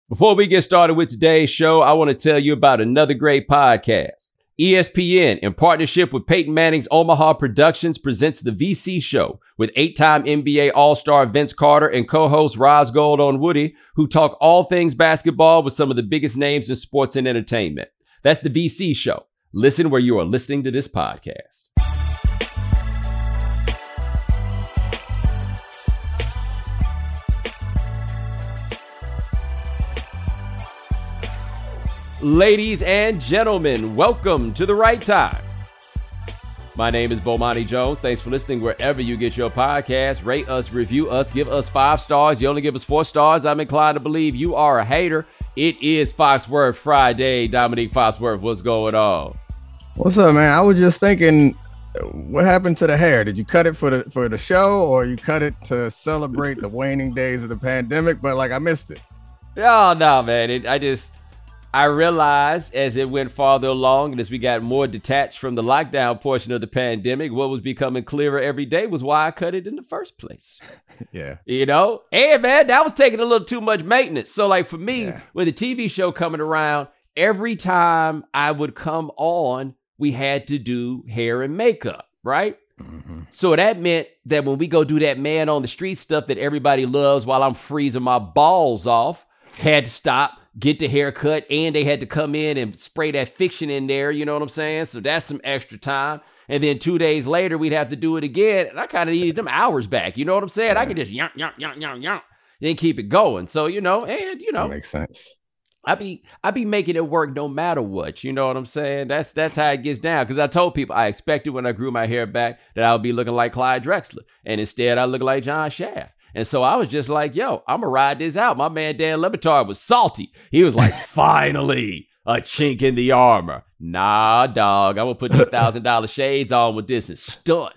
Before we get started with today's show, I want to tell you about another great podcast. ESPN, in partnership with Peyton Manning's Omaha Productions, presents The VC Show with 8-time NBA All-Star Vince Carter and co-host Roz Gold-Onwoody, who talk all things basketball with some of the biggest names in sports and entertainment. That's The VC Show. Listen where you are listening to this podcast. Ladies and gentlemen, welcome to The Right Time. My name is Bomani Jones. Thanks for listening wherever you get your podcast. Rate us, review us, give us 5 stars. You only give us 4 stars, I'm inclined to believe you are a hater. It is Foxworth Friday. Dominique Foxworth, what's going on? What's up, man? I was just thinking, what happened to the hair? Did you cut it for the show, or you cut it to celebrate the waning days of the pandemic? But I missed it. Oh, no, man. I realized as it went farther along and as we got more detached from the lockdown portion of the pandemic, what was becoming clearer every day was why I cut it in the first place. Yeah. You know? And man, that was taking a little too much maintenance. So for me, with the TV show coming around, every time I would come on, we had to do hair and makeup, right? Mm-hmm. So that meant that when we go do that man on the street stuff that everybody loves while I'm freezing my balls off, had to stop, get the haircut, and they had to come in and spray that fiction in there, you know what I'm saying? So that's some extra time. And then 2 days later, we'd have to do it again, and I kind of needed them hours back, you know what I'm saying? I could just yonk, then keep it going. So, That makes sense. I be making it work no matter what, you know what I'm saying? That's how it gets down. Because I told people I expected when I grew my hair back that I would be looking like Clyde Drexler, and instead I look like John Shaft. And so I was just like, yo, I'm going to ride this out. My man Dan Le Batard was salty. He was like, finally, a chink in the armor. Nah, dog, I'm going to put these $1,000 shades on with this and stunt.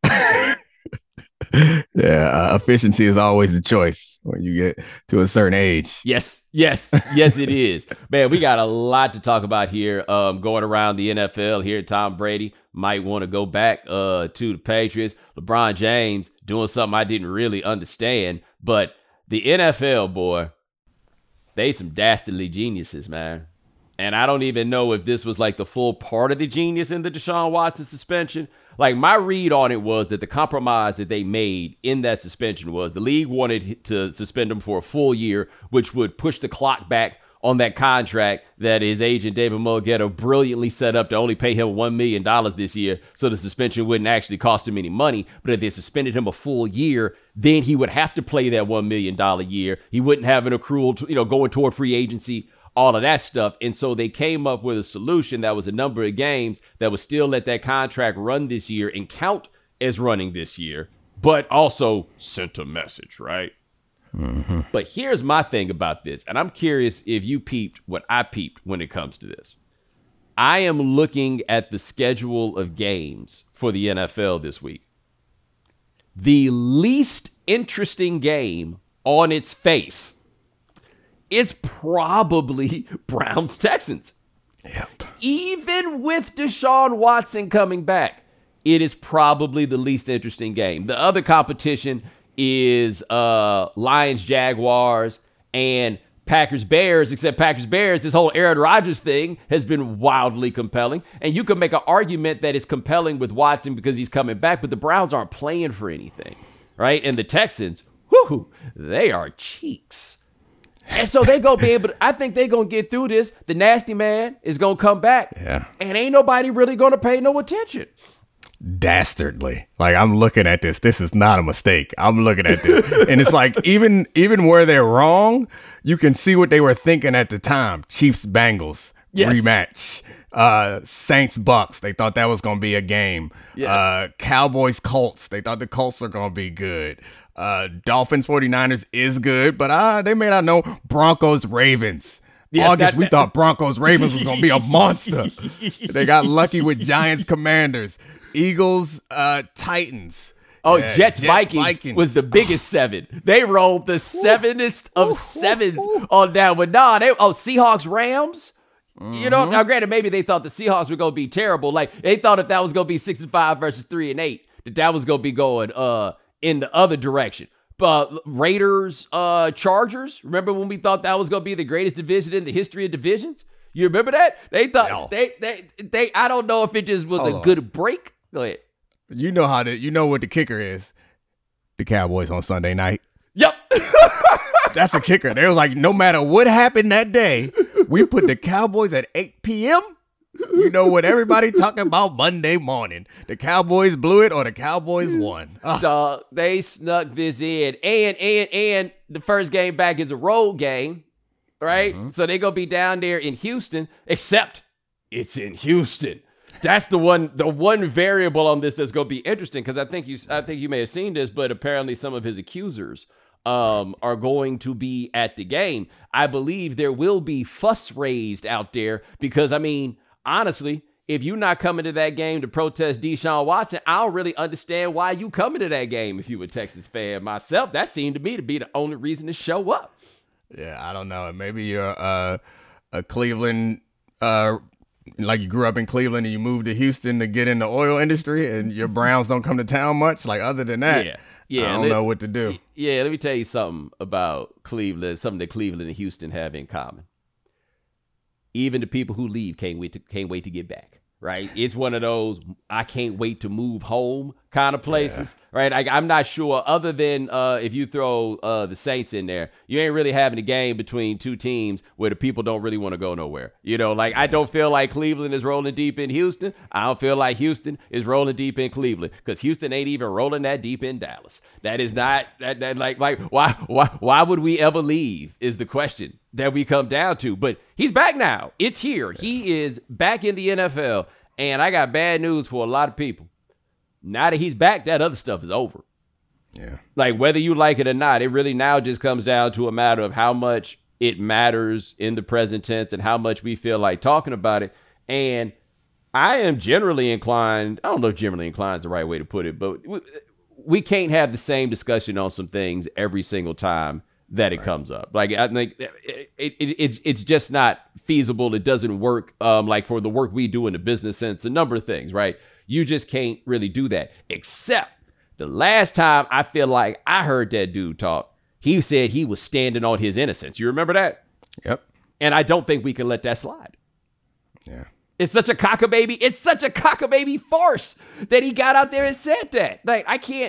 Efficiency is always the choice when you get to a certain age. Yes, it is. Man, we got a lot to talk about here going around the NFL here. Tom Brady might want to go back to the Patriots. LeBron James doing something I didn't really understand. But the NFL, boy, they some dastardly geniuses, man. And I don't even know if this was the full part of the genius in the Deshaun Watson suspension. My read on it was that the compromise that they made in that suspension was the league wanted to suspend him for a full year, which would push the clock back on that contract that his agent David Mulugheta brilliantly set up to only pay him $1 million this year, so the suspension wouldn't actually cost him any money. But if they suspended him a full year, then he would have to play that $1 million year. He wouldn't have an accrual, going toward free agency, all of that stuff. And so they came up with a solution that was a number of games that would still let that contract run this year and count as running this year, but also sent a message, right? Mm-hmm. But here's my thing about this, and I'm curious if you peeped what I peeped when it comes to this. I am looking at the schedule of games for the NFL this week. The least interesting game on its face is probably Browns-Texans. Yep. Even with Deshaun Watson coming back, it is probably the least interesting game. The other competition is Lions-Jaguars and Packers-Bears, except Packers-Bears, this whole Aaron Rodgers thing has been wildly compelling. And you can make an argument that it's compelling with Watson because he's coming back, but the Browns aren't playing for anything, right? And the Texans, they are cheeks. And so they going to be able to, I think they're going to get through this. The nasty man is going to come back. Yeah. And ain't nobody really going to pay no attention. Dastardly. I'm looking at this. This is not a mistake. I'm looking at this. And it's even where they're wrong, you can see what they were thinking at the time. Chiefs-Bengals rematch. Saints-Bucks. They thought that was going to be a game. Yes. Cowboys-Colts. They thought the Colts were going to be good. Dolphins 49ers is good, but they may not know. Broncos Ravens. Yes, we thought Broncos Ravens was gonna be a monster. They got lucky with Giants Commanders. Eagles Titans. Jets Vikings was the biggest 7. They rolled the 7th of 7s on that one. Seahawks Rams. Mm-hmm. You know, now granted, maybe they thought the Seahawks were gonna be terrible. They thought if that was gonna be 6-5 versus 3-8, that was gonna be going in the other direction. Raiders, Chargers. Remember when we thought that was going to be the greatest division in the history of divisions? You remember that? They thought they I don't know if it just was a good break. Go ahead. You know what the kicker is. The Cowboys on Sunday night. Yep. That's the kicker. They was like, no matter what happened that day, we put the Cowboys at 8 p.m. You know what everybody talking about Monday morning. The Cowboys blew it or the Cowboys won. Dog, they snuck this in. And the first game back is a road game, right? Mm-hmm. So they're going to be down there in Houston, except it's in Houston. That's the one variable on this that's going to be interesting, because I think you may have seen this, but apparently some of his accusers are going to be at the game. I believe there will be fuss raised out there because, I mean, honestly, if you're not coming to that game to protest Deshaun Watson, I don't really understand why you coming to that game if you a Texas fan. Myself, that seemed to me to be the only reason to show up. Yeah, I don't know. Maybe you're a Cleveland, like you grew up in Cleveland and you moved to Houston to get in the oil industry and your Browns don't come to town much. Like, other than that, I don't know what to do. Yeah, let me tell you something about Cleveland, something that Cleveland and Houston have in common. Even the people who leave can't wait to get back, right? It's one of those I can't wait to move home kind of places, right? I'm not sure, other than if you throw the Saints in there, you ain't really having a game between two teams where the people don't really want to go nowhere. You know, like I don't feel like Cleveland is rolling deep in Houston. I don't feel like Houston is rolling deep in Cleveland, because Houston ain't even rolling that deep in Dallas. That is not that like why would we ever leave is the question that we come down to. But he's back now. It's here. He is back in the NFL, and I got bad news for a lot of people. Now that he's back, that other stuff is over. Yeah. Like, whether you like it or not, it really now just comes down to a matter of how much it matters in the present tense and how much we feel like talking about it. And I am generally inclined, I don't know if generally inclined is the right way to put it, but we can't have the same discussion on some things every single time that it comes up. Like, I think it's just not feasible. It doesn't work like for the work we do in the business sense, a number of things, right? You just can't really do that. Except the last time I feel like I heard that dude talk, he said he was standing on his innocence. You remember that? Yep. And I don't think we can let that slide. Yeah. It's such a cockababy. It's such a cockababy farce that he got out there and said that. Like,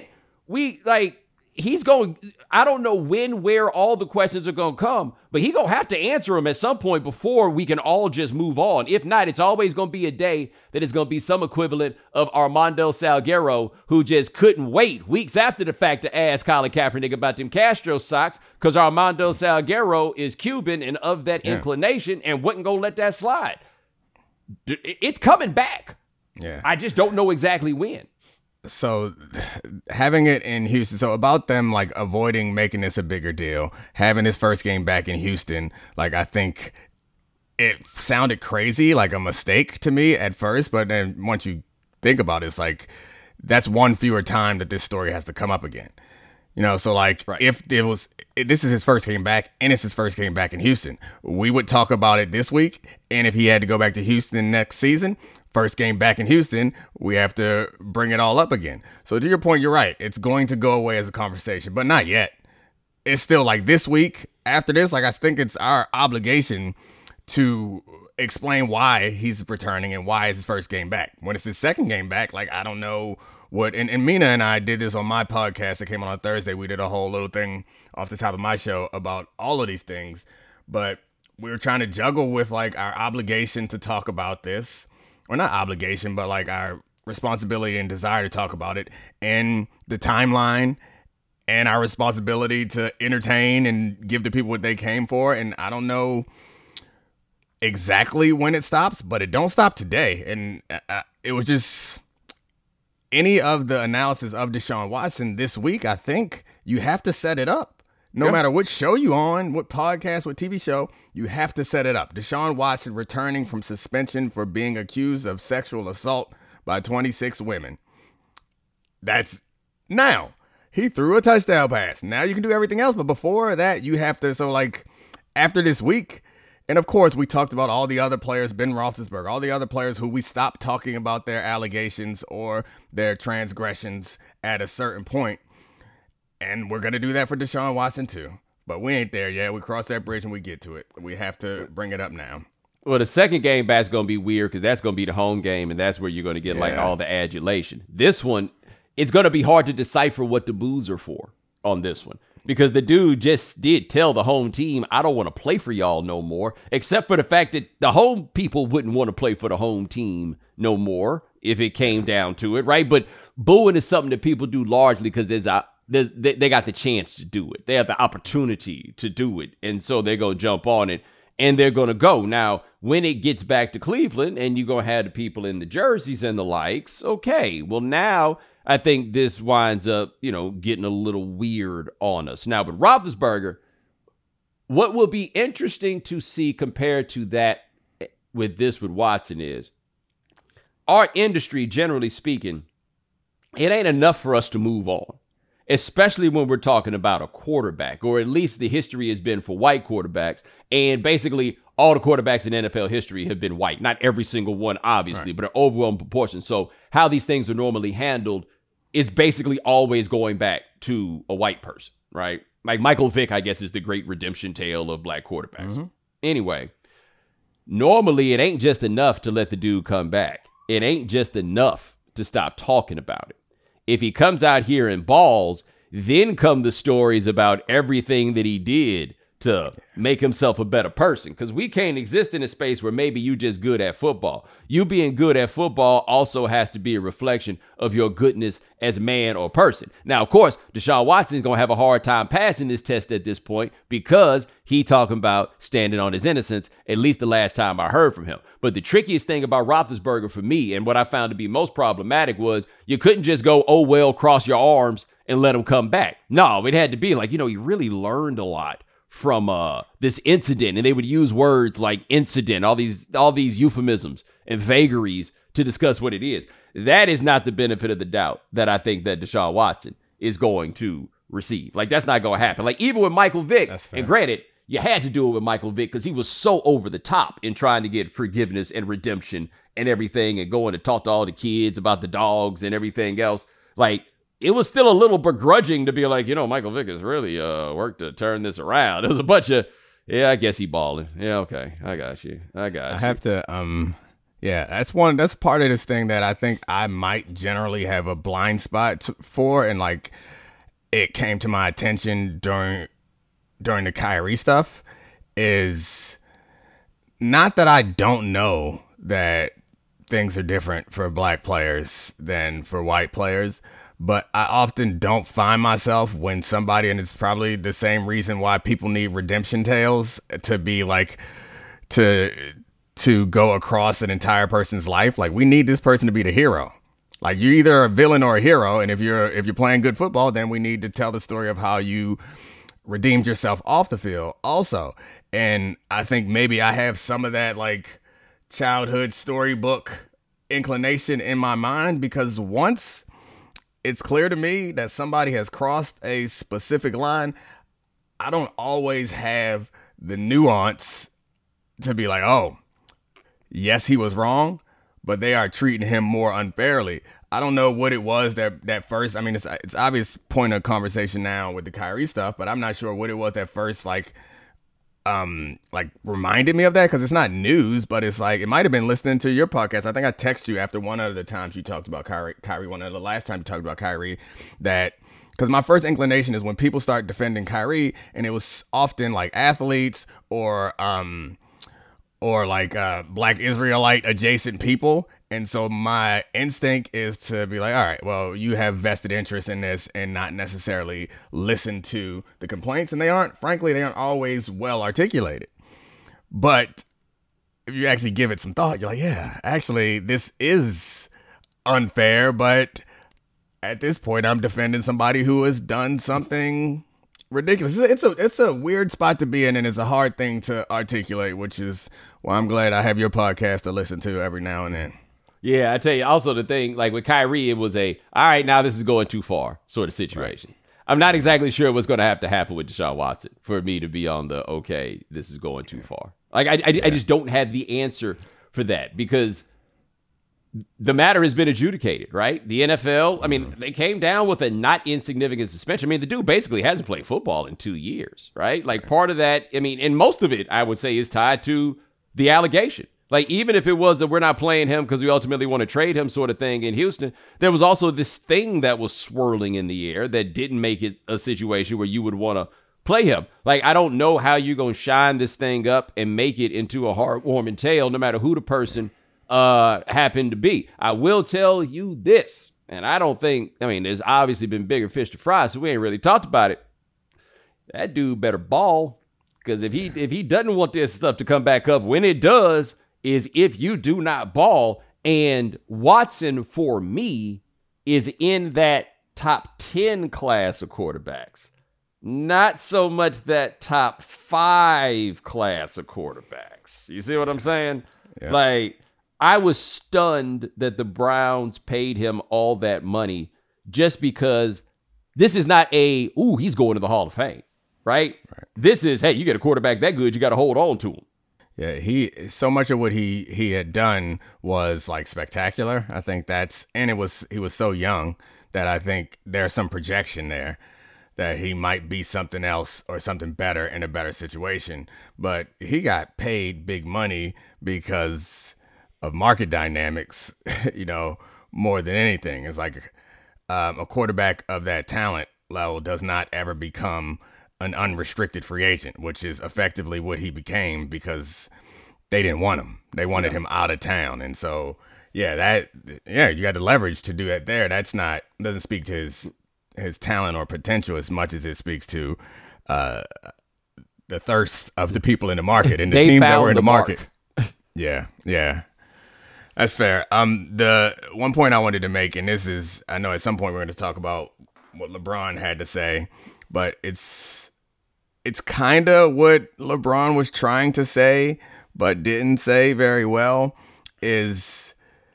he's going, I don't know when, where all the questions are going to come, but he's going to have to answer them at some point before we can all just move on. If not, it's always going to be a day that is going to be some equivalent of Armando Salguero, who just couldn't wait weeks after the fact to ask Colin Kaepernick about them Castro socks, because Armando Salguero is Cuban and of that inclination and wasn't going to let that slide. It's coming back. Yeah. I just don't know exactly when. So having it in Houston, so about them like avoiding making this a bigger deal, having his first game back in Houston, like I think it sounded crazy, like a mistake to me at first, but then once you think about it, it's like that's one fewer time that this story has to come up again. You know, so like if this is his first game back and it's his first game back in Houston, we would talk about it this week. And if he had to go back to Houston next season, first game back in Houston, we have to bring it all up again. So to your point, you're right. It's going to go away as a conversation, but not yet. It's still like this week after this, like I think it's our obligation to explain why he's returning and why it's his first game back. When it's his second game back, like I don't know what, and Mina and I did this on my podcast that came on Thursday. We did a whole little thing off the top of my show about all of these things, but we were trying to juggle with like our obligation to talk about this, or not obligation, but like our responsibility and desire to talk about it, and the timeline and our responsibility to entertain and give the people what they came for. And I don't know exactly when it stops, but it don't stop today. And it was just any of the analysis of Deshaun Watson this week. I think you have to set it up. No matter what show you on, what podcast, what TV show, you have to set it up. Deshaun Watson returning from suspension for being accused of sexual assault by 26 women. That's now. He threw a touchdown pass. Now you can do everything else. But before that, you have to. So like after this week, and of course, we talked about all the other players, Ben Roethlisberger, all the other players who we stopped talking about their allegations or their transgressions at a certain point. And we're going to do that for Deshaun Watson too. But we ain't there yet. We cross that bridge when we get to it. We have to bring it up now. Well, the second game back's going to be weird because that's going to be the home game, and that's where you're going to get like all the adulation. This one, it's going to be hard to decipher what the boos are for on this one because the dude just did tell the home team, I don't want to play for y'all no more, except for the fact that the home people wouldn't want to play for the home team no more if it came down to it, right? But booing is something that people do largely because they got the chance to do it. They have the opportunity to do it, and so they're going to jump on it. And they're going to go. Now, when it gets back to Cleveland and you're going to have the people in the jerseys and the likes, okay. Well, now I think this winds up, getting a little weird on us. Now, but Roethlisberger, what will be interesting to see compared to that with Watson is our industry, generally speaking, it ain't enough for us to move on. Especially when we're talking about a quarterback, or at least the history has been for white quarterbacks. And basically, all the quarterbacks in NFL history have been white. Not every single one, obviously, but an overwhelming proportion. So how these things are normally handled is basically always going back to a white person, right? Like Michael Vick, I guess, is the great redemption tale of black quarterbacks. Mm-hmm. Anyway, normally it ain't just enough to let the dude come back. It ain't just enough to stop talking about it. If he comes out here and balls, then come the stories about everything that he did to make himself a better person. Because we can't exist in a space where maybe you just good at football. You being good at football also has to be a reflection of your goodness as man or person. Now, of course, Deshaun Watson is going to have a hard time passing this test at this point because he talking about standing on his innocence, at least the last time I heard from him. But the trickiest thing about Roethlisberger for me, and what I found to be most problematic, was you couldn't just go, oh, well, cross your arms and let him come back. No, it had to be like, he really learned a lot from this incident, and they would use words like incident, all these euphemisms and vagaries to discuss what it is. That is not the benefit of the doubt that I think that Deshaun Watson is going to receive. Like, that's not going to happen. Like, even with Michael Vick, and granted, you had to do it with Michael Vick because he was so over the top in trying to get forgiveness and redemption and everything, and going to talk to all the kids about the dogs and everything else. Like, it was still a little begrudging to be like, Michael Vick has really worked to turn this around. It was a bunch of, I guess he balling. Yeah, okay. I got you. I have to, that's part of this thing that I think I might generally have a blind spot for. And like, it came to my attention during the Kyrie stuff is not that I don't know that things are different for black players than for white players, but I often don't find myself when somebody, and it's probably the same reason why people need redemption tales to be like, to go across an entire person's life. Like, we need this person to be the hero. Like, you're either a villain or a hero. And if you're playing good football, then we need to tell the story of how you redeemed yourself off the field also. And I think maybe I have some of that like childhood storybook inclination in my mind, because once it's clear to me that somebody has crossed a specific line, I don't always have the nuance to be like, oh, yes, he was wrong, but they are treating him more unfairly. I don't know what it was that first, I mean, it's obvious point of conversation now with the Kyrie stuff, but I'm not sure what it was that first, like reminded me of that, because it's not news, but it's like, it might have been listening to your podcast. I think I texted you after one of the times you talked about Kyrie, one of the last times you talked about Kyrie, that, because my first inclination is when people start defending Kyrie, and it was often like athletes or like Black Israelite adjacent people. And so my instinct is to be like, all right, well, you have vested interest in this, and not necessarily listen to the complaints. And they aren't always well articulated. But if you actually give it some thought, you're like, yeah, actually, this is unfair. But at this point, I'm defending somebody who has done something ridiculous. It's a weird spot to be in, and it's a hard thing to articulate, which is why I'm glad I have your podcast to listen to every now and then. Yeah, I tell you, also the thing, like with Kyrie, it was all right, now this is going too far sort of situation. Right. I'm not exactly sure what's going to have to happen with Deshaun Watson for me to be on the, okay, this is going too far. Like, I just don't have the answer for that, because the matter has been adjudicated, right? The NFL, I mean, they came down with a not insignificant suspension. I mean, the dude basically hasn't played football in 2 years, right? Like part of that, I mean, and most of it, I would say, is tied to the allegation. Like, even if it was that we're not playing him because we ultimately want to trade him sort of thing in Houston, there was also this thing that was swirling in the air that didn't make it a situation where you would want to play him. Like, I don't know how you're going to shine this thing up and make it into a heartwarming tale, no matter who the person happened to be. I will tell you this, and I don't think, I mean, there's obviously been bigger fish to fry, so we ain't really talked about it. That dude better ball, because if he doesn't want this stuff to come back up, when it does, is if you do not ball. And Watson, for me, is in that top 10 class of quarterbacks. Not so much that top 5 class of quarterbacks. You see what I'm saying? Yeah. Like, I was stunned that the Browns paid him all that money just because this is not he's going to the Hall of Fame, right? This is, hey, you get a quarterback that good, you got to hold on to him. Yeah, so much of what he had done was like spectacular. I think he was so young that I think there's some projection there that he might be something else or something better in a better situation. But he got paid big money because of market dynamics, more than anything. It's like a quarterback of that talent level does not ever become an unrestricted free agent, which is effectively what he became because they didn't want him. They wanted him out of town. And so, you got the leverage to do that there. Doesn't speak to his talent or potential as much as it speaks to the thirst of the people in the market and the teams that were in the market. Yeah. That's fair. The one point I wanted to make, and this is, I know at some point we're going to talk about what LeBron had to say, but it's kind of what LeBron was trying to say, but didn't say very well, is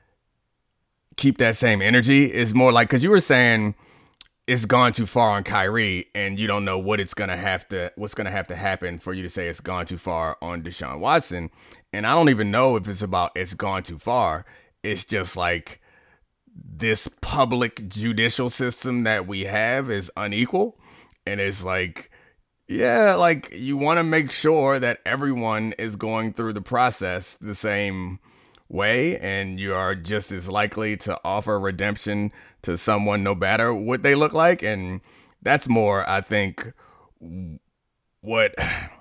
keep that same energy. Is more like, because you were saying it's gone too far on Kyrie, and you don't know what's going to have to happen for you to say it's gone too far on Deshaun Watson. And I don't even know if it's about it's gone too far. It's just like this public judicial system that we have is unequal. And it's like, you want to make sure that everyone is going through the process the same way, and you are just as likely to offer redemption to someone no matter what they look like. And that's more, I think, what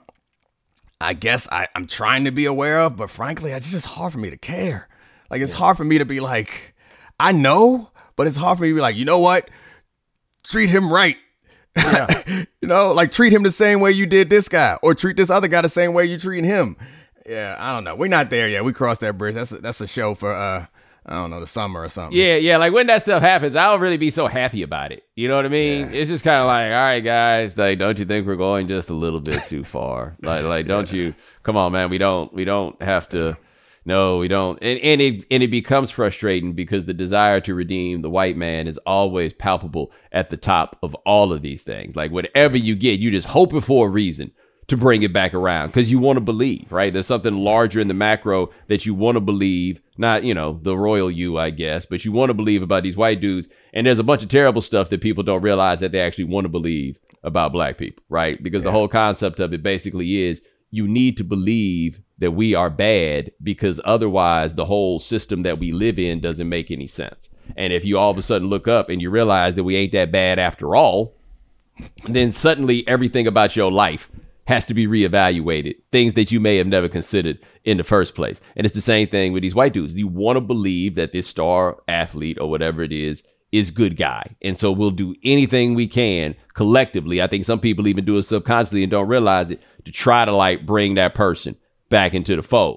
I guess I'm trying to be aware of, but frankly, it's just hard for me to care. Like, it's hard for me to be like, I know, but it's hard for me to be like, you know what? Treat him right. Yeah. Like treat him the same way you did this guy, or treat this other guy the same way you treating him. Yeah, I don't know. We're not there yet. We crossed that bridge. That's a show for I don't know, the summer or something. Yeah. Like when that stuff happens, I don't really be so happy about it. You know what I mean? Yeah. It's just kind of like, all right, guys, like, don't you think we're going just a little bit too far? Like, don't you? Come on, man. We don't have to. No, we don't. And it becomes frustrating because the desire to redeem the white man is always palpable at the top of all of these things. Like whatever you get, you just hoping for a reason to bring it back around because you want to believe, right? There's something larger in the macro that you want to believe, not, the royal you, I guess, but you want to believe about these white dudes. And there's a bunch of terrible stuff that people don't realize that they actually want to believe about black people, right? Because the whole concept of it basically is you need to believe that we are bad because otherwise the whole system that we live in doesn't make any sense. And if you all of a sudden look up and you realize that we ain't that bad after all, then suddenly everything about your life has to be reevaluated. Things that you may have never considered in the first place. And it's the same thing with these white dudes. You want to believe that this star athlete or whatever it is good guy. And so we'll do anything we can collectively. I think some people even do it subconsciously and don't realize it to try to bring that person back into the fold.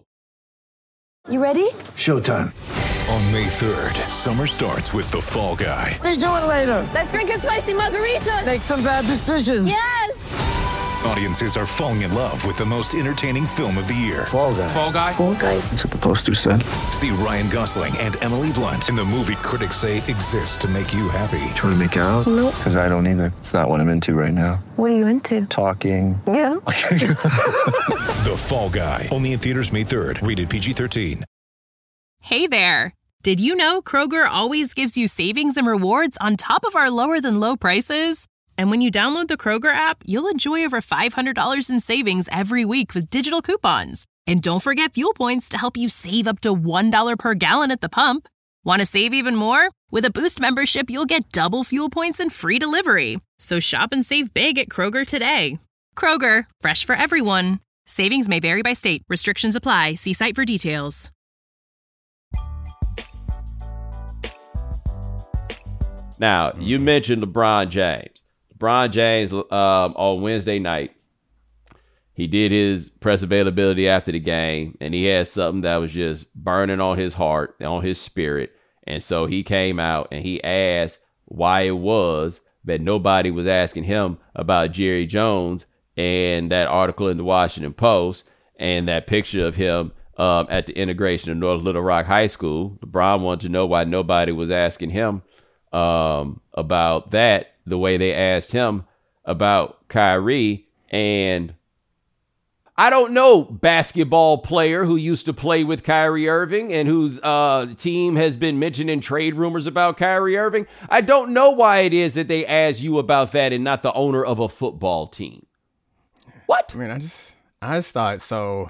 You ready? Showtime. On May 3rd, summer starts with The Fall Guy. Let's do it later. Let's drink a spicy margarita. Make some bad decisions. Yes. Audiences are falling in love with the most entertaining film of the year. Fall Guy. Fall Guy. Fall Guy. That's what the poster said. See Ryan Gosling and Emily Blunt in the movie critics say exists to make you happy. Trying to make it out? Nope. Because I don't either. It's not what I'm into right now. What are you into? Talking. Yeah. The Fall Guy. Only in theaters May 3rd. Rated PG-13. Hey there. Did you know Kroger always gives you savings and rewards on top of our lower-than-low prices? And when you download the Kroger app, you'll enjoy over $500 in savings every week with digital coupons. And don't forget fuel points to help you save up to $1 per gallon at the pump. Want to save even more? With a Boost membership, you'll get double fuel points and free delivery. So shop and save big at Kroger today. Kroger, fresh for everyone. Savings may vary by state. Restrictions apply. See site for details. Now, you mentioned LeBron James. LeBron James on Wednesday night, he did his press availability after the game, and he had something that was just burning on his heart, on his spirit. And so he came out and he asked why it was that nobody was asking him about Jerry Jones and that article in the Washington Post and that picture of him at the integration of North Little Rock High School. LeBron wanted to know why nobody was asking him about that the way they asked him about Kyrie. And I don't know basketball player who used to play with Kyrie Irving and whose team has been mentioned in trade rumors about Kyrie Irving. I don't know why it is that they ask you about that and not the owner of a football team. What? I mean, I just thought, so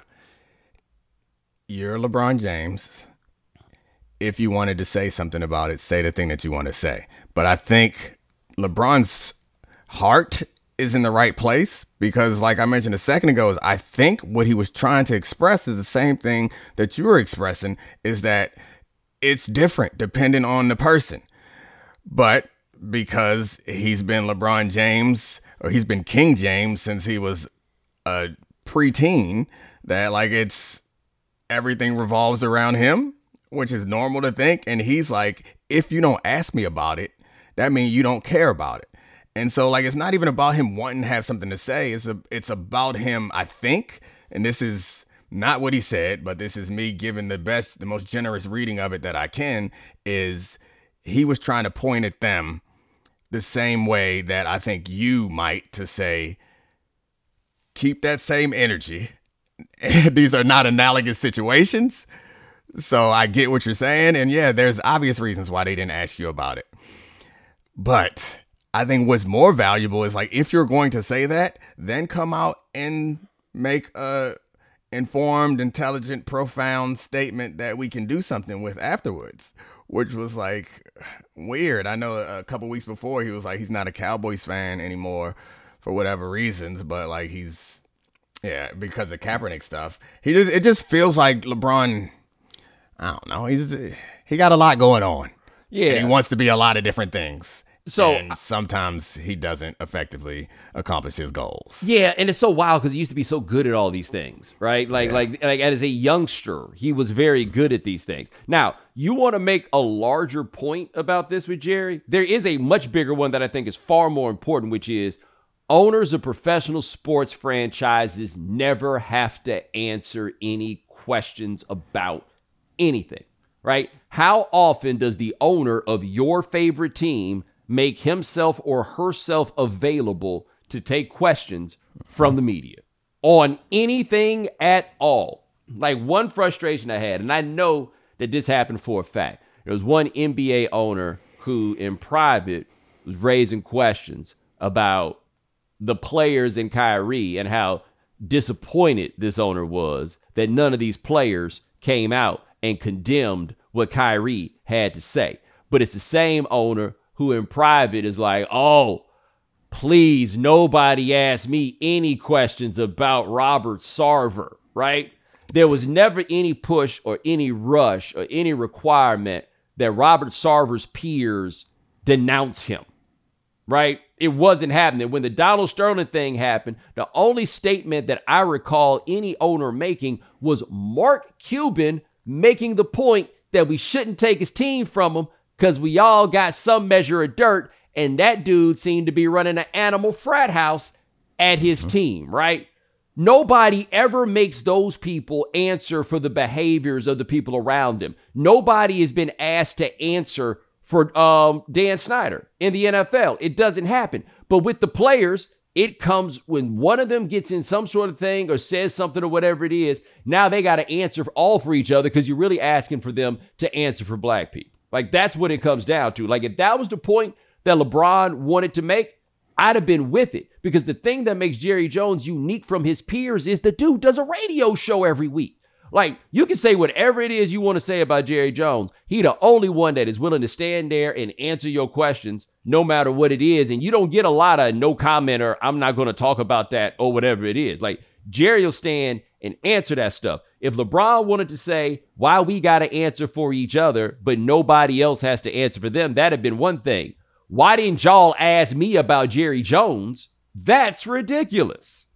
you're LeBron James. If you wanted to say something about it, say the thing that you want to say. But I think LeBron's heart is in the right place because, like I mentioned a second ago, is I think what he was trying to express is the same thing that you were expressing, is that it's different depending on the person. But because he's been LeBron James, or he's been King James since he was a preteen, that like it's everything revolves around him, which is normal to think. And he's like, if you don't ask me about it, that means you don't care about it. And so like, it's not even about him wanting to have something to say. It's about him, I think. And this is not what he said, but this is me giving the most generous reading of it that I can, is he was trying to point at them the same way that I think you might, to say, keep that same energy. These are not analogous situations. So I get what you're saying. And yeah, there's obvious reasons why they didn't ask you about it. But I think what's more valuable is, like, if you're going to say that, then come out and make a informed, intelligent, profound statement that we can do something with afterwards, which was like weird. I know a couple weeks before he was like, he's not a Cowboys fan anymore for whatever reasons, but like because of Kaepernick stuff. It just feels like LeBron, I don't know. He got a lot going on. Yeah. And he wants to be a lot of different things. And sometimes he doesn't effectively accomplish his goals. Yeah, and it's so wild because he used to be so good at all these things, right? Like as a youngster, he was very good at these things. Now, you want to make a larger point about this with Jerry? There is a much bigger one that I think is far more important, which is owners of professional sports franchises never have to answer any questions about anything, right? How often does the owner of your favorite team make himself or herself available to take questions from the media on anything at all? Like, one frustration I had, and I know that this happened for a fact. There was one NBA owner who in private was raising questions about the players in Kyrie and how disappointed this owner was that none of these players came out and condemned what Kyrie had to say. But it's the same owner who in private is like, oh, please, nobody ask me any questions about Robert Sarver, right? There was never any push or any rush or any requirement that Robert Sarver's peers denounce him, right? It wasn't happening. When the Donald Sterling thing happened, the only statement that I recall any owner making was Mark Cuban making the point that we shouldn't take his team from him because we all got some measure of dirt, and that dude seemed to be running an animal frat house at his team, right? Nobody ever makes those people answer for the behaviors of the people around them. Nobody has been asked to answer for Dan Snyder in the NFL. It doesn't happen. But with the players, it comes when one of them gets in some sort of thing or says something or whatever it is. Now they got to answer all for each other because you're really asking for them to answer for black people. Like, that's what it comes down to. Like, if that was the point that LeBron wanted to make, I'd have been with it. Because the thing that makes Jerry Jones unique from his peers is the dude does a radio show every week. Like, you can say whatever it is you want to say about Jerry Jones. He the only one that is willing to stand there and answer your questions no matter what it is. And you don't get a lot of no comment or I'm not going to talk about that or whatever it is. Like, Jerry will stand and answer that stuff. If LeBron wanted to say why we got to answer for each other, but nobody else has to answer for them, that'd have been one thing. Why didn't y'all ask me about Jerry Jones? That's ridiculous.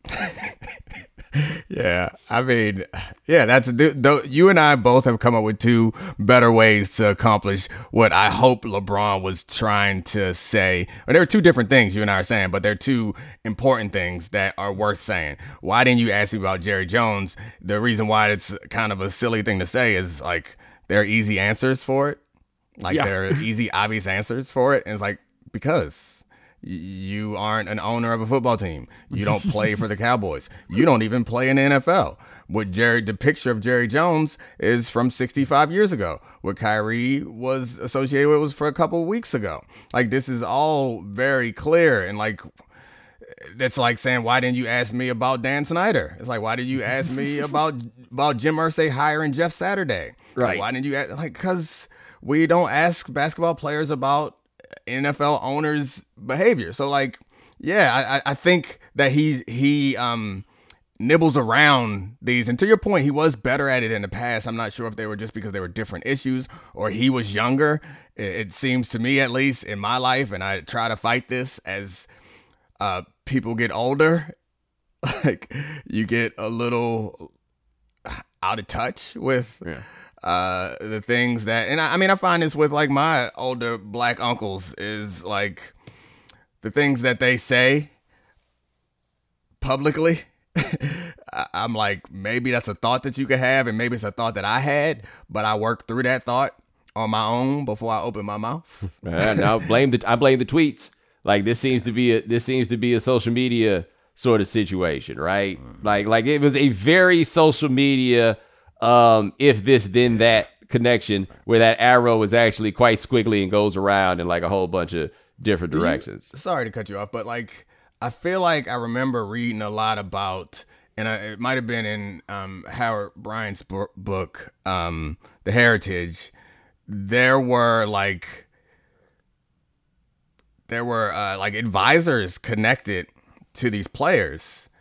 Yeah, I mean, yeah, you and I both have come up with two better ways to accomplish what I hope LeBron was trying to say. Well, there are two different things you and I are saying, but they're two important things that are worth saying. Why didn't you ask me about Jerry Jones? The reason why it's kind of a silly thing to say is like there are easy answers for it. Like there are easy, obvious answers for it. And it's like, because you aren't an owner of a football team. You don't play for the Cowboys. You don't even play in the NFL. The picture of Jerry Jones is from 65 years ago. What Kyrie was associated with was for a couple of weeks ago. Like, this is all very clear. And like, that's like saying, why didn't you ask me about Dan Snyder? It's like, why did you ask me about Jim Irsay hiring Jeff Saturday? Right. Like, why didn't you ask? Like, because we don't ask basketball players about NFL owners' behavior. So like, yeah, I think that he nibbles around these. And to your point, he was better at it in the past. I'm not sure if they were just because they were different issues or he was younger. It seems to me, at least in my life, and I try to fight this as people get older, like you get a little out of touch with the things that, and I find this with like my older black uncles is like the things that they say publicly. I'm like, maybe that's a thought that you could have, and maybe it's a thought that I had, but I worked through that thought on my own before I opened my mouth. Now I blame the tweets. Like, this seems to be a social media sort of situation, right? Like it was a very social media if this then that connection where that arrow was actually quite squiggly and goes around in like a whole bunch of different directions. Sorry to cut you off, but like I feel like I remember reading a lot about, and it might have been in Howard Bryant's book, The Heritage. There were like advisors connected to these players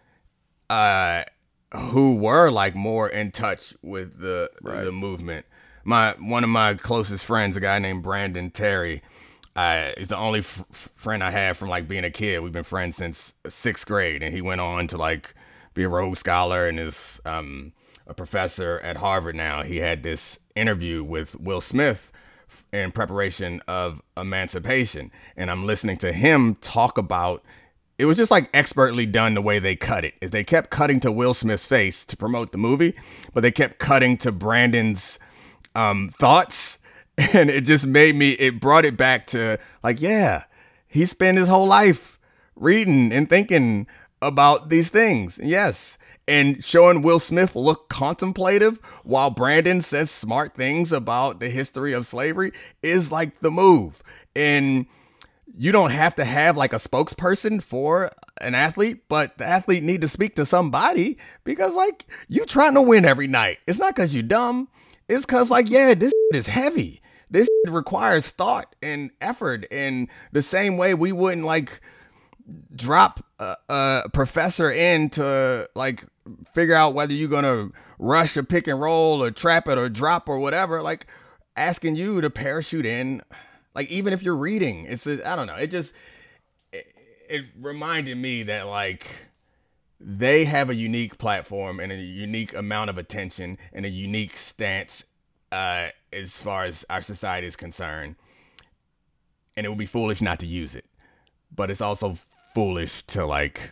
who were like more in touch with the movement. One of my closest friends, a guy named Brandon Terry, is the only friend I have from like being a kid. We've been friends since 6th grade, and he went on to like be a Rhodes Scholar and is a professor at Harvard now. He had this interview with Will Smith in preparation of Emancipation, and I'm listening to him talk about. It was just like expertly done the way they cut it. Is they kept cutting to Will Smith's face to promote the movie, but they kept cutting to Brandon's thoughts, and it brought it back to like, yeah, he spent his whole life reading and thinking about these things. Yes. And showing Will Smith look contemplative while Brandon says smart things about the history of slavery is like the move. And you don't have to have like a spokesperson for an athlete, but the athlete need to speak to somebody because like you trying to win every night. It's not because you're dumb. It's because like, yeah, this is heavy. This requires thought and effort in the same way we wouldn't like drop a professor in to like figure out whether you're going to rush a pick and roll or trap it or drop or whatever, like asking you to parachute in. Like, even if you're reading, I don't know. It reminded me that, like, they have a unique platform and a unique amount of attention and a unique stance as far as our society is concerned. And it would be foolish not to use it. But it's also foolish to, like,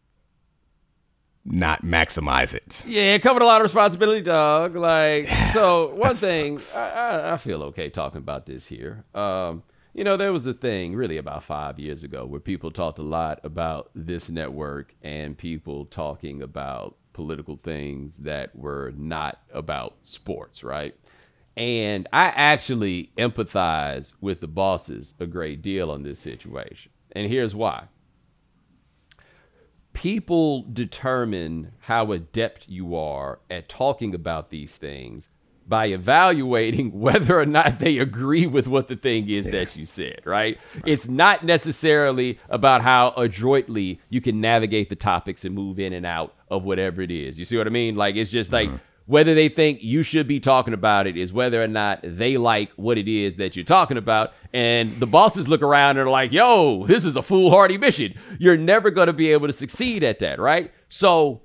not maximize it. Yeah, it covered a lot of responsibility, dog. Like, so one thing, I feel okay talking about this here. You know, there was a thing really about 5 years ago where people talked a lot about this network and people talking about political things that were not about sports, right? And I actually empathize with the bosses a great deal on this situation. And here's why. People determine how adept you are at talking about these things by evaluating whether or not they agree with what the thing is that you said, right? It's not necessarily about how adroitly you can navigate the topics and move in and out of whatever it is. You see what I mean? Like, it's just like whether they think you should be talking about it is whether or not they like what it is that you're talking about. And the bosses look around and are like, yo, this is a foolhardy mission. You're never going to be able to succeed at that, right? So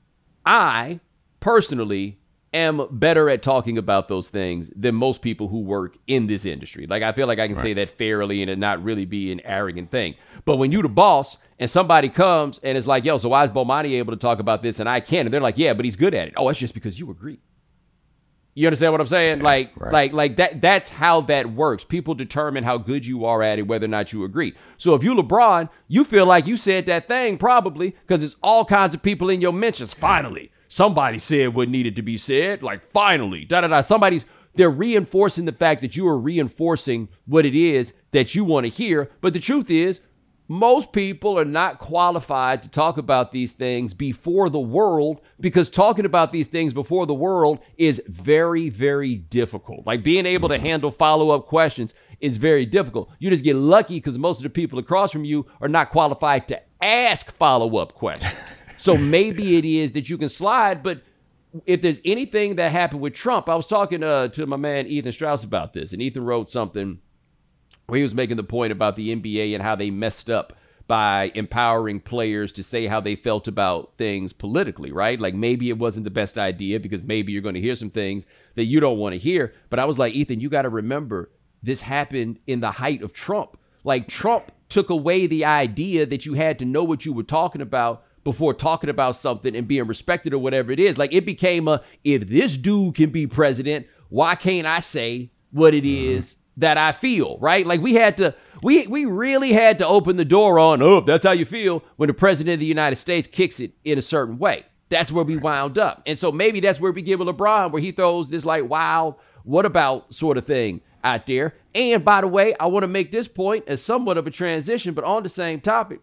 I personally am better at talking about those things than most people who work in this industry. Like, I feel like I can say that fairly and it not really be an arrogant thing. But when you the boss and somebody comes and is like, yo, so why is Bomani able to talk about this and I can't? And they're like, yeah, but he's good at it. Oh, that's just because you agree. You understand what I'm saying? Like that's how that works. People determine how good you are at it, whether or not you agree. So if you LeBron, you feel like you said that thing probably because there's all kinds of people in your mentions. Finally, somebody said what needed to be said. Like, finally, they're reinforcing the fact that you are reinforcing what it is that you want to hear. But the truth is, most people are not qualified to talk about these things before the world, because talking about these things before the world is very, very difficult. Like, being able to handle follow-up questions is very difficult. You just get lucky because most of the people across from you are not qualified to ask follow-up questions. So maybe it is that you can slide, but if there's anything that happened with Trump, I was talking to my man Ethan Strauss about this, and Ethan wrote something where he was making the point about the NBA and how they messed up by empowering players to say how they felt about things politically, right? Like, maybe it wasn't the best idea because maybe you're going to hear some things that you don't want to hear. But I was like, Ethan, you got to remember this happened in the height of Trump. Like, Trump took away the idea that you had to know what you were talking about before talking about something and being respected or whatever it is. Like, it became if this dude can be president, why can't I say what it is that I feel, right? Like, we really had to open the door on, if that's how you feel, when the president of the United States kicks it in a certain way. That's where we wound up. And so maybe that's where we give it LeBron, where he throws this like wild, what about sort of thing out there. And by the way, I want to make this point as somewhat of a transition, but on the same topic.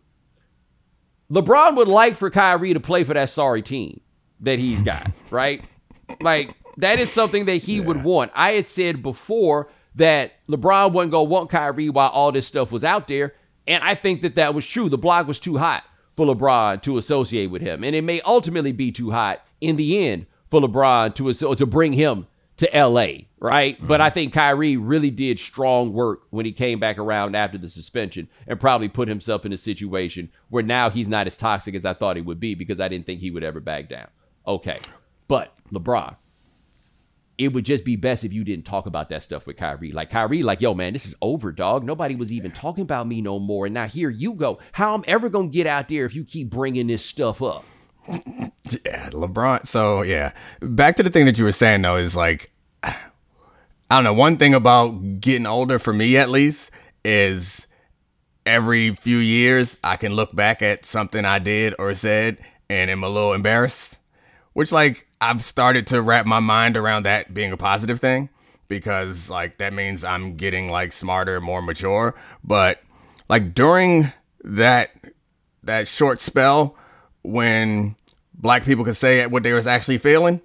LeBron would like for Kyrie to play for that sorry team that he's got, right? Like, that is something that he would want. I had said before that LeBron wasn't going to want Kyrie while all this stuff was out there, and I think that that was true. The block was too hot for LeBron to associate with him, and it may ultimately be too hot in the end for LeBron to bring him to L.A., right? But I think Kyrie really did strong work when he came back around after the suspension and probably put himself in a situation where now he's not as toxic as I thought he would be, because I didn't think he would ever back down. Okay, but LeBron, it would just be best if you didn't talk about that stuff with Kyrie. Like, Kyrie, like, yo, man, this is over, dog. Nobody was even talking about me no more, and now here you go. How I'm ever going to get out there if you keep bringing this stuff up? Yeah, LeBron. So, yeah, back to the thing that you were saying, though, is like, I don't know. One thing about getting older, for me at least, is every few years I can look back at something I did or said and am a little embarrassed, which, like, I've started to wrap my mind around that being a positive thing, because, like, that means I'm getting, like, smarter, more mature. But, like, during that short spell when black people could say what they was actually feeling,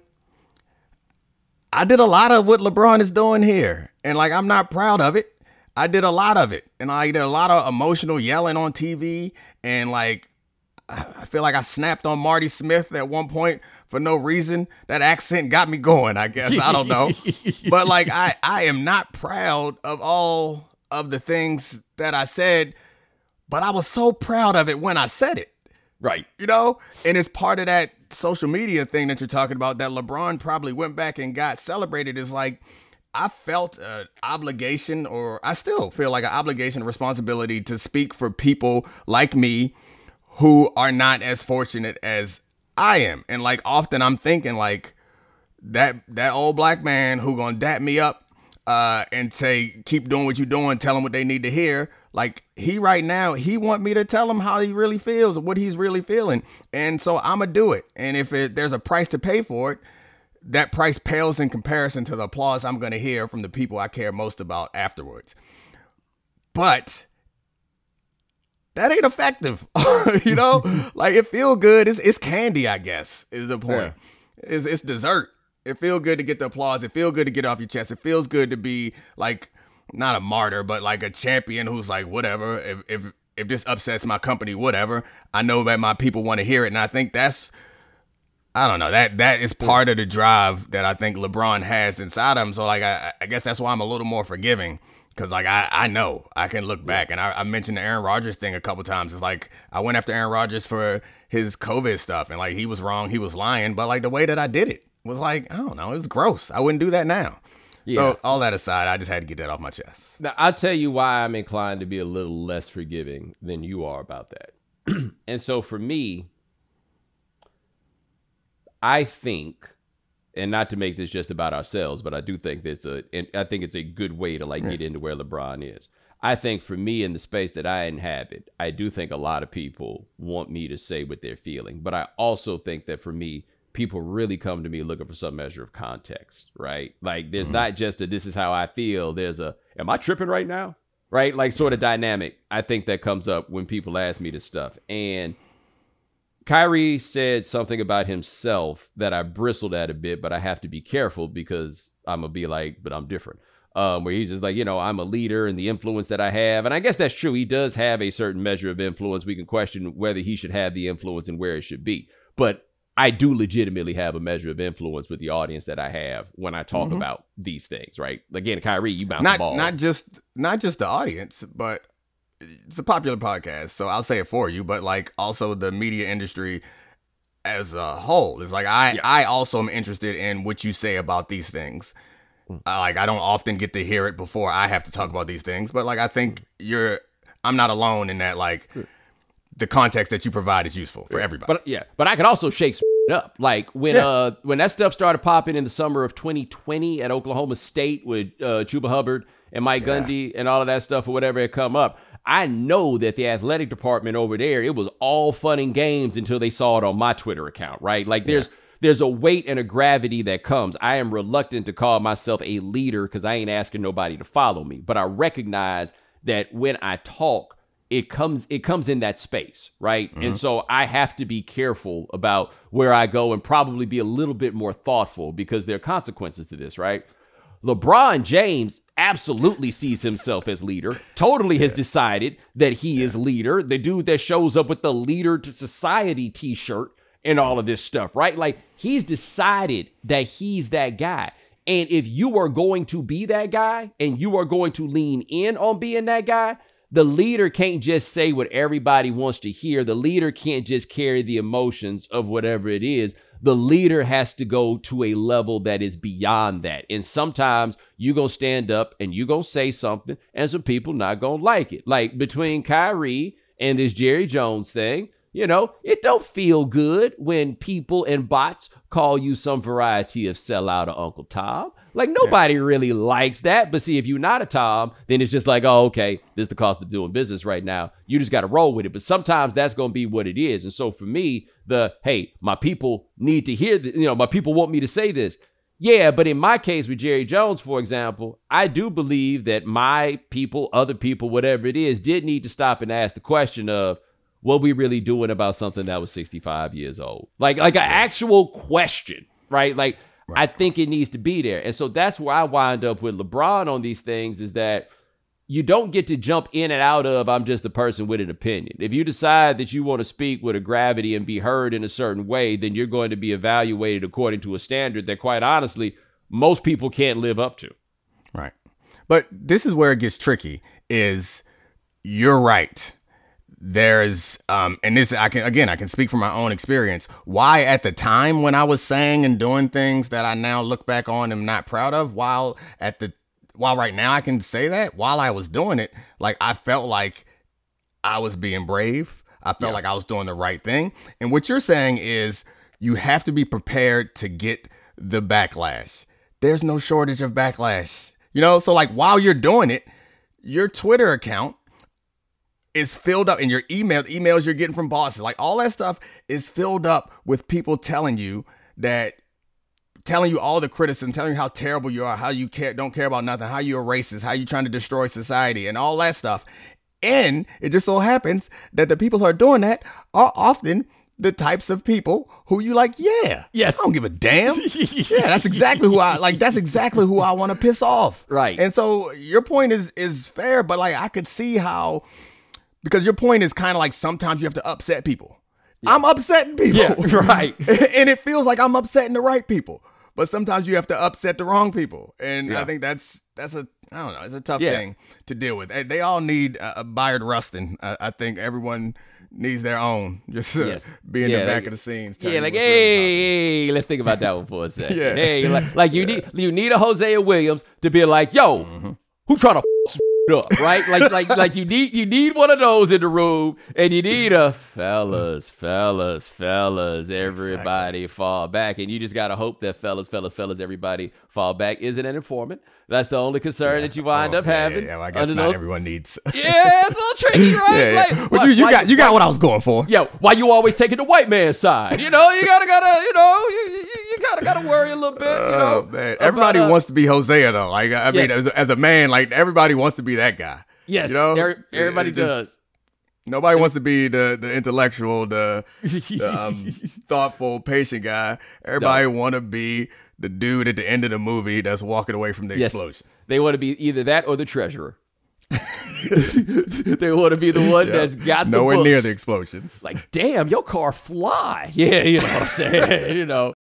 I did a lot of what LeBron is doing here. And, like, I'm not proud of it. I did a lot of it. And I did a lot of emotional yelling on TV. And, like, I feel like I snapped on Marty Smith at one point for no reason. That accent got me going, I guess. I don't know. But, like, I am not proud of all of the things that I said, but I was so proud of it when I said it. Right. You know? And it's part of that social media thing that you're talking about that LeBron probably went back and got celebrated. Is like, I felt an obligation, or I still feel like an obligation, a responsibility to speak for people like me who are not as fortunate as I am. And, like, often I'm thinking, like, that old black man who gonna dap me up and say, keep doing what you're doing, tell them what they need to hear. Like, he right now, he want me to tell him how he really feels, what he's really feeling. And so I'm going to do it. And if there's a price to pay for it, that price pales in comparison to the applause I'm going to hear from the people I care most about afterwards. But that ain't effective. You know, like, it feel good. It's candy, I guess, is the point. Yeah. It's dessert. It feels good to get the applause. It feels good to get off your chest. It feels good to be like, not a martyr, but like a champion who's like, whatever, if this upsets my company, whatever, I know that my people want to hear it. And I think that's, I don't know, that is part of the drive that I think LeBron has inside of him. So like, I guess that's why I'm a little more forgiving, because like, I know I can look back. And I mentioned the Aaron Rodgers thing a couple times. It's like, I went after Aaron Rodgers for his COVID stuff, and like, he was wrong, he was lying, but like, the way that I did it was like, I don't know, it was gross. I wouldn't do that now. Yeah. So all that aside, I just had to get that off my chest. Now, I'll tell you why I'm inclined to be a little less forgiving than you are about that. And so for me, I think, and not to make this just about ourselves, but I do think I think it's a good way to like get into where LeBron is. I think for me, in the space that I inhabit, I do think a lot of people want me to say what they're feeling. But I also think that for me, people really come to me looking for some measure of context, right? Like, there's not just a, this is how I feel. There's a, am I tripping right now? Right? Like, sort of dynamic. I think that comes up when people ask me this stuff. And Kyrie said something about himself that I bristled at a bit, but I have to be careful because I'm going to be like, but I'm different. Where he's just like, you know, I'm a leader and the influence that I have. And I guess that's true. He does have a certain measure of influence. We can question whether he should have the influence and where it should be. But I do legitimately have a measure of influence with the audience that I have when I talk about these things, right? Again, Kyrie, you bounce the ball. Not just the audience, but it's a popular podcast, so I'll say it for you, but like also the media industry as a whole. It's like I also am interested in what you say about these things. Like, I don't often get to hear it before I have to talk about these things, but like, I think I'm not alone in that, like, the context that you provide is useful for everybody. But I could also shake some up. Like, when that stuff started popping in the summer of 2020 at Oklahoma State with Chuba Hubbard and Mike Gundy and all of that stuff or whatever had come up, I know that the athletic department over there, it was all fun and games until they saw it on my Twitter account, right? Like, there's a weight and a gravity that comes. I am reluctant to call myself a leader because I ain't asking nobody to follow me. But I recognize that when I talk, it comes in that space, right? And so I have to be careful about where I go and probably be a little bit more thoughtful because there are consequences to this, right? LeBron James absolutely sees himself as leader, totally has decided that he is leader. The dude that shows up with the Leader to Society t-shirt and all of this stuff, right? Like, he's decided that he's that guy. And if you are going to be that guy and you are going to lean in on being that guy, the leader can't just say what everybody wants to hear. The leader can't just carry the emotions of whatever it is. The leader has to go to a level that is beyond that. And sometimes you going to stand up and you going to say something and some people not going to like it. Like, between Kyrie and this Jerry Jones thing, you know, it don't feel good when people and bots call you some variety of sellout or Uncle Tom. Like, nobody really likes that. But see, if you're not a Tom, then it's just like, oh, okay, this is the cost of doing business right now. You just got to roll with it. But sometimes that's going to be what it is. And so for me, hey, my people need to hear this. You know, my people want me to say this. Yeah, but in my case with Jerry Jones, for example, I do believe that my people, other people, whatever it is, did need to stop and ask the question of, what we really doing about something that was 65 years old? Like an actual question, right? Like, I think it needs to be there. And so that's where I wind up with LeBron on these things, is that you don't get to jump in and out of, I'm just a person with an opinion. If you decide that you want to speak with a gravity and be heard in a certain way, then you're going to be evaluated according to a standard that, quite honestly, most people can't live up to. Right. But this is where it gets tricky, is you're right. There's, and this, I can speak from my own experience, why at the time when I was saying and doing things that I now look back on and am not proud of, while right now I can say that, while I was doing it, like, I felt like I was being brave. I felt like I was doing the right thing. And what you're saying is you have to be prepared to get the backlash. There's no shortage of backlash. You know, so like while you're doing it, your Twitter account is filled up, and your emails you're getting from bosses, like all that stuff is filled up with people telling you all the criticism, telling you how terrible you are, how you don't care about nothing, how you're racist, how you're trying to destroy society, and all that stuff. And it just so happens that the people who are doing that are often the types of people who you like, yes, I don't give a damn. That's exactly who I like. That's exactly who I want to piss off. Right. And so your point is fair, but like I could see how, because your point is kind of like sometimes you have to upset people. I'm upsetting people. Yeah, right. And it feels like I'm upsetting the right people. But sometimes you have to upset the wrong people. And I think that's a, I don't know, it's a tough thing to deal with. They all need a Bayard Rustin. I think everyone needs their own. Just be in the back of the scenes. Yeah, like, hey, let's think about that one for a second. Hey, like you need a Hosea Williams to be like, yo, who trying to up, right? Like you need one of those in the room, and you need a fellas, everybody fall back, and you just gotta hope that fellas, everybody fall back isn't an informant. That's the only concern that you wind up having. Yeah, well, I guess not everyone needs. Yeah, it's a little tricky, right? But you got what I was going for. Yeah, why you always taking the white man's side? You know, you gotta worry a little bit. You know, man. Everybody wants to be Hosea though. Like I mean, as a man, like everybody wants to be that guy. Yes, you know? everybody does. Nobody wants to be the intellectual, the thoughtful, patient guy. Everybody want to be the dude at the end of the movie that's walking away from the explosion. They want to be either that or the treasurer. They want to be the one that's got nowhere the books. Near the explosions. Like, damn, your car fly. Yeah, you know what I'm saying? You know.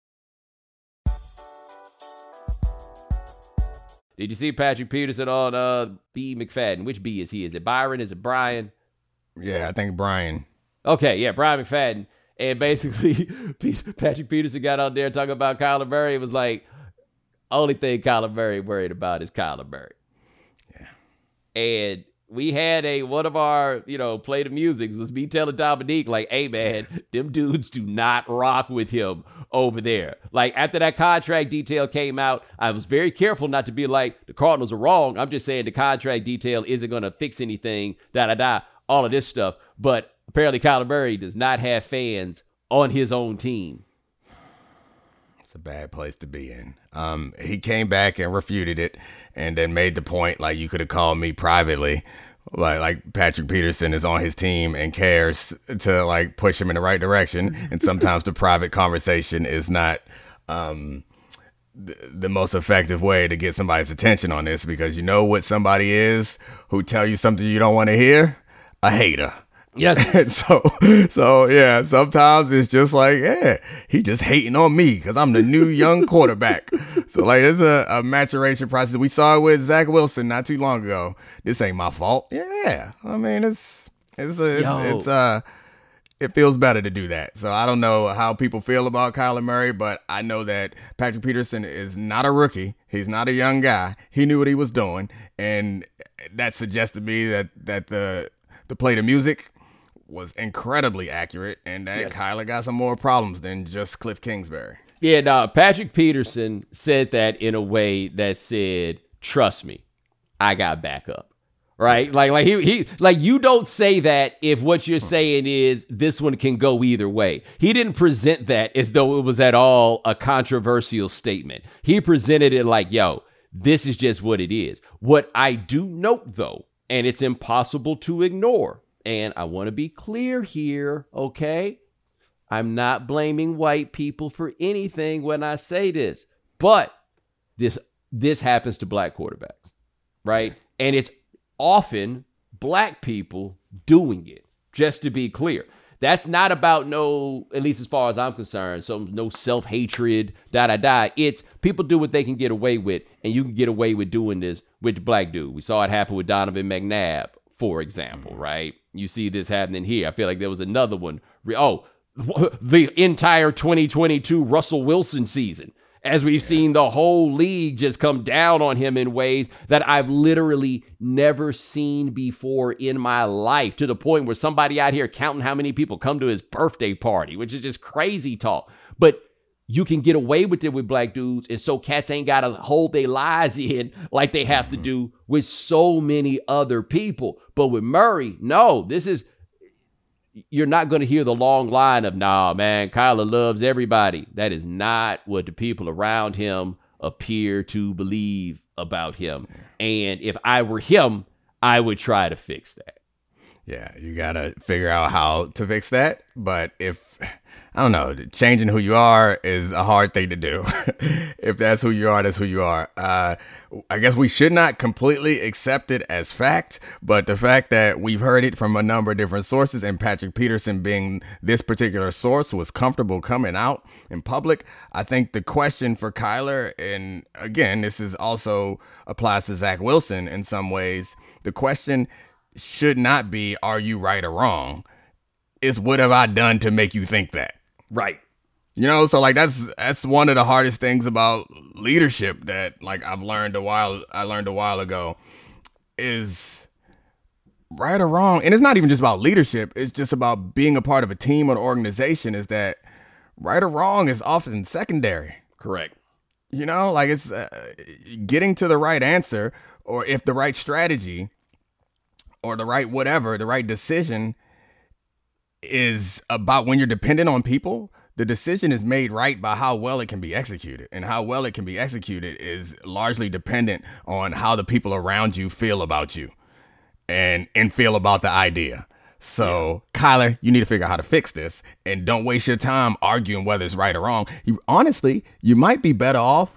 Did you see Patrick Peterson on B. McFadden? Which B is he? Is it Byron? Is it Brian? Yeah, I think Brian. Okay, yeah, Brian McFadden. And basically, Patrick Peterson got out there talking about Kyler Murray. It was like, only thing Kyler Murray worried about is Kyler Murray. Yeah. And we had one of our, play the musics was me telling Dominique, like, hey, man, them dudes do not rock with him over there. Like, after that contract detail came out, I was very careful not to be like, the Cardinals are wrong. I'm just saying the contract detail isn't going to fix anything, all of this stuff. But apparently Kyler Murray does not have fans on his own team. It's a bad place to be in. He came back and refuted it and then made the point, like, you could have called me privately. Like Patrick Peterson is on his team and cares to like push him in the right direction. And sometimes the private conversation is not the most effective way to get somebody's attention on this, because you know what somebody is who tell you something you don't want to hear? A hater. Yes. so yeah, sometimes it's just like, yeah, he just hating on me because I'm the new young quarterback. So like, there's a maturation process. We saw it with Zach Wilson not too long ago. This ain't my fault. Yeah, I mean, it feels better to do that. So I don't know how people feel about Kyler Murray, but I know that Patrick Peterson is not a rookie. He's not a young guy. He knew what he was doing, and that suggests to me that the play the music was incredibly accurate, and that Kyler got some more problems than just Cliff Kingsbury. Yeah, no, Patrick Peterson said that in a way that said, trust me, I got backup. Right? Like he you don't say that if what you're saying is this one can go either way. He didn't present that as though it was at all a controversial statement. He presented it like, yo, this is just what it is. What I do note, though, and it's impossible to ignore, and I want to be clear here, okay? I'm not blaming white people for anything when I say this, but this happens to black quarterbacks, right? And it's often black people doing it, just to be clear. That's not about at least as far as I'm concerned, so no self-hatred, It's people do what they can get away with, and you can get away with doing this with the black dude. We saw it happen with Donovan McNabb, for example, right? You see this happening here. I feel like there was another one. Oh, the entire 2022 Russell Wilson season, as we've seen the whole league just come down on him in ways that I've literally never seen before in my life, to the point where somebody out here counting how many people come to his birthday party, which is just crazy talk. But you can get away with it with black dudes, and so cats ain't got to hold their lies in like they have to do with so many other people. But with Murray, no, you're not going to hear the long line of, nah, man, Kyler loves everybody. That is not what the people around him appear to believe about him. And if I were him, I would try to fix that. Yeah, you got to figure out how to fix that. But I don't know, changing who you are is a hard thing to do. If that's who you are, that's who you are. I guess we should not completely accept it as fact, but the fact that we've heard it from a number of different sources, and Patrick Peterson being this particular source was comfortable coming out in public. I think the question for Kyler, and again, this is also applies to Zach Wilson in some ways, the question should not be, are you right or wrong? It's what have I done to make you think that? Right. You know, so like that's one of the hardest things about leadership that like I learned a while ago is right or wrong. And it's not even just about leadership. It's just about being a part of a team or an organization, is that right or wrong is often secondary. Correct. You know, like it's getting to the right answer, or if the right strategy or the right whatever, the right decision is about when you're dependent on people, the decision is made right by how well it can be executed. And how well it can be executed is largely dependent on how the people around you feel about you and feel about the idea. So, Kyler, you need to figure out how to fix this, and don't waste your time arguing whether it's right or wrong. You might be better off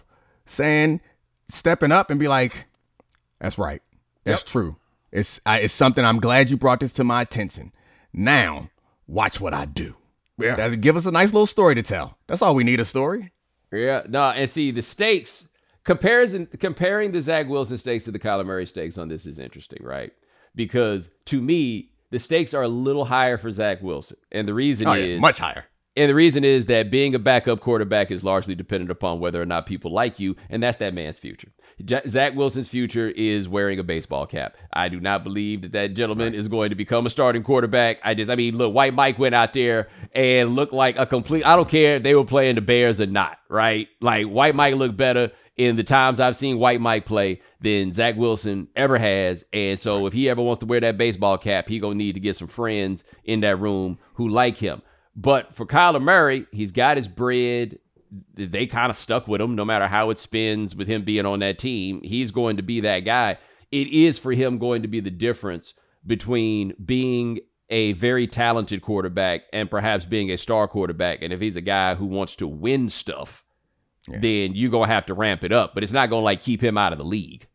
stepping up and be like, that's right. That's true. It's something. I'm glad you brought this to my attention. Now, watch what I do. Yeah. That'll give us a nice little story to tell. That's all we need, a story. Yeah. No, and see, the stakes, comparing the Zach Wilson stakes to the Kyler Murray stakes on this is interesting, right? Because to me, the stakes are a little higher for Zach Wilson. And the reason is much higher. And the reason is that being a backup quarterback is largely dependent upon whether or not people like you, and that's that man's future. Zach Wilson's future is wearing a baseball cap. I do not believe that gentleman is going to become a starting quarterback. Look, White Mike went out there and looked like a complete, I don't care if they were playing the Bears or not, right? Like, White Mike looked better in the times I've seen White Mike play than Zach Wilson ever has. And so if he ever wants to wear that baseball cap, he gonna need to get some friends in that room who like him. But for Kyler Murray, he's got his bread. They kind of stuck with him no matter how it spins with him being on that team. He's going to be that guy. It is for him going to be the difference between being a very talented quarterback and perhaps being a star quarterback. And if he's a guy who wants to win stuff, then you're going to have to ramp it up. But it's not going to keep him out of the league.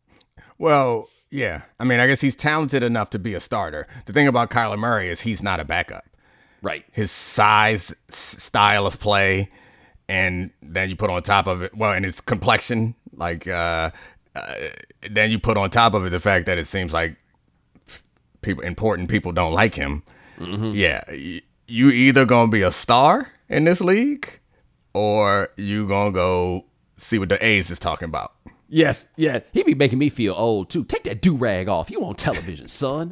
Well, yeah. I mean, I guess he's talented enough to be a starter. The thing about Kyler Murray is he's not a backup. Right. His size, style of play, and then you put on top of it, and his complexion, then you put on top of it the fact that it seems like important people don't like him. Mm-hmm. Yeah. You either going to be a star in this league, or you going to go see what the A's is talking about. Yes. Yeah. He be making me feel old, too. Take that do-rag off. You on television, son.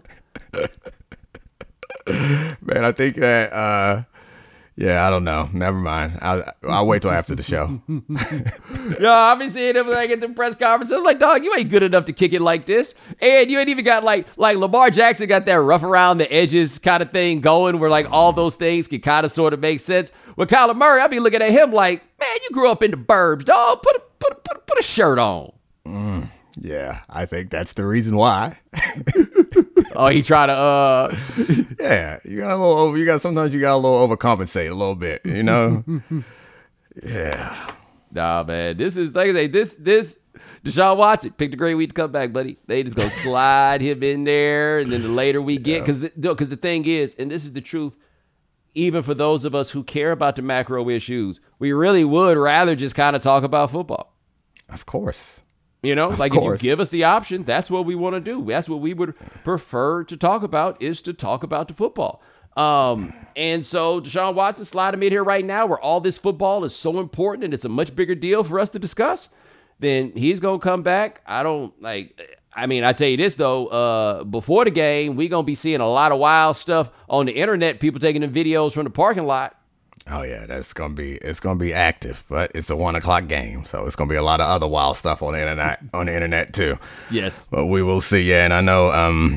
Man, I think that, I don't know. Never mind. I'll wait till after the show. Yeah, I've been seeing him at the press conference. I was like, dog, you ain't good enough to kick it like this. And you ain't even got like Lamar Jackson got that rough around the edges kind of thing going where like all those things can kind of sort of make sense. With Kyler Murray, I be looking at him like, man, you grew up in the burbs, dog. Put a shirt on. Yeah, I think that's the reason why. Oh, he tried to yeah, sometimes you got a little overcompensate a little bit, you know? Yeah. Nah, man. This is like I say, this Deshaun Watson picked a great week to come back, buddy. They just gonna slide him in there, and then the later we get, because the thing is, and this is the truth, even for those of us who care about the macro issues, we really would rather just kind of talk about football. Of course. You know, if you give us the option, that's what we want to do. That's what we would prefer to talk about, is to talk about the football. And so Deshaun Watson slide him in here right now where all this football is so important and it's a much bigger deal for us to discuss. Then he's going to come back. I tell you this, though, before the game, we're going to be seeing a lot of wild stuff on the internet, people taking the videos from the parking lot. Oh yeah, it's gonna be active, but it's a 1 o'clock game, so it's gonna be a lot of other wild stuff on the internet too. Yes, but we will see. Yeah, and I know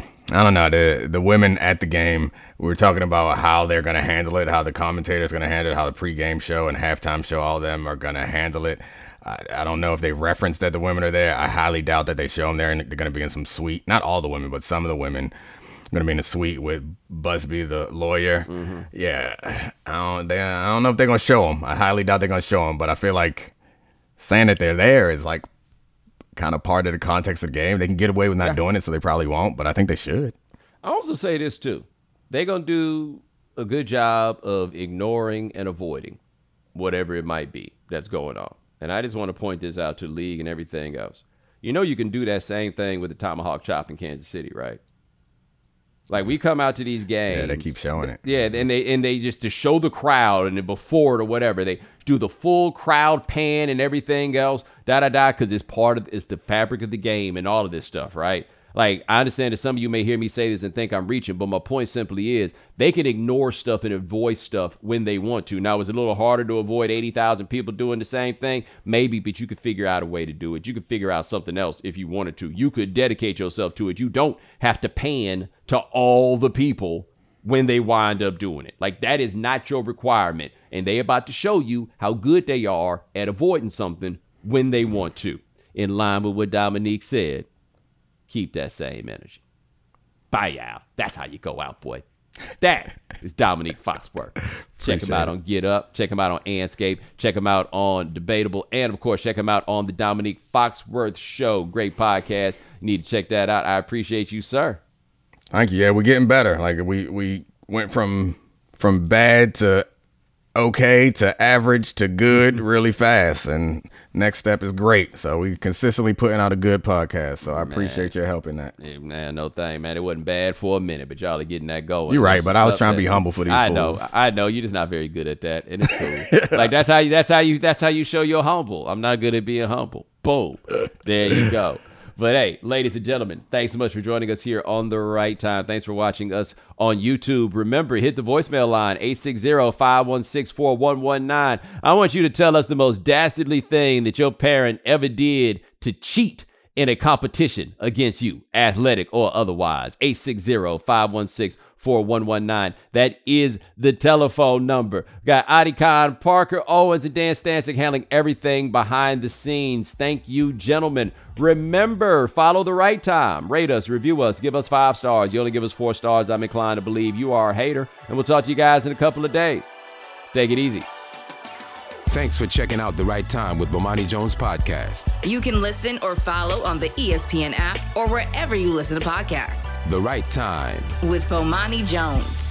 I don't know, the women at the game, we were talking about how they're gonna handle it, how the commentators gonna handle it, how the pregame show and halftime show, all of them are gonna handle it. I don't know if they referenced that the women are there. I highly doubt that they show them there, and they're gonna be in some suite. Not all the women, but some of the women. Going to be in a suite with Busby, the lawyer. Mm-hmm. Yeah, I don't know if they're going to show them. I highly doubt they're going to show them, but I feel like saying that they're there is like kind of part of the context of the game. They can get away with not doing it, so they probably won't, but I think they should. I also say this too. They're going to do a good job of ignoring and avoiding whatever it might be that's going on. And I just want to point this out to the league and everything else. You know you can do that same thing with the tomahawk chop in Kansas City, right? Like, we come out to these games. Yeah, they keep showing it. Yeah, and they just to show the crowd and then before it or whatever, they do the full crowd pan and everything else, because it's the fabric of the game and all of this stuff, right? Like, I understand that some of you may hear me say this and think I'm reaching, but my point simply is they can ignore stuff and avoid stuff when they want to. Now, it's a little harder to avoid 80,000 people doing the same thing? Maybe, but you could figure out a way to do it. You could figure out something else if you wanted to. You could dedicate yourself to it. You don't have to pan to all the people when they wind up doing it. Like, that is not your requirement. And they about to show you how good they are at avoiding something when they want to. In line with what Dominique said. Keep that same energy. Bye, y'all. That's how you go out, boy. That is Dominique Foxworth. Check him out on Get Up. Check him out on Anscape. Check him out on Debatable. And, of course, check him out on the Dominique Foxworth Show. Great podcast. You need to check that out. I appreciate you, sir. Thank you. Yeah, we're getting better. Like, we went from bad to okay to average to good really fast, and next step is great. So we consistently putting out a good podcast, so I appreciate your help in that. Yeah, man, no thing, man. It wasn't bad for a minute, but y'all are getting that going. You're right, but I was trying to be humble for these fools. I know you're just not very good at that, and it's cool. Like, that's how you show you're humble. I'm not good at being humble. Boom. There you go. But hey, ladies and gentlemen, thanks so much for joining us here on The Right Time. Thanks for watching us on YouTube. Remember, hit the voicemail line, 860-516-4119. I want you to tell us the most dastardly thing that your parent ever did to cheat in a competition against you, athletic or otherwise. 860-516-4119. That is the telephone number. Got Adi Khan, Parker Owens, and Dan Stancic handling everything behind the scenes. Thank you, gentlemen. Remember, follow The Right Time. Rate us, review us, give us 5 stars. You only give us 4 stars, I'm inclined to believe you are a hater. And we'll talk to you guys in a couple of days. Take it easy. Thanks for checking out The Right Time with Bomani Jones podcast. You can listen or follow on the ESPN app or wherever you listen to podcasts. The Right Time with Bomani Jones.